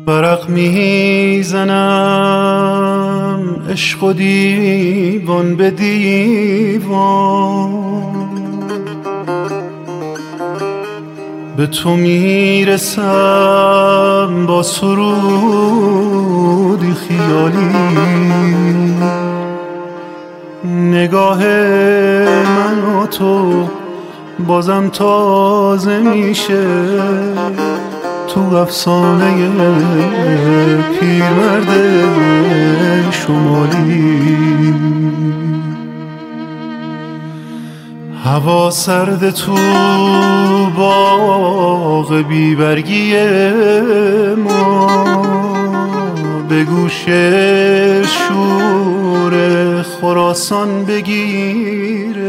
ورق میزنم عشق و دیوان به دیوان، به تو میرسم با سرودی خیالی. نگاه من و تو بازم تازه میشه تو افسانه پیرمرد شمالی. هوا سرد تو باغ بیبرگی ما، به گوش شور خراسان بگیره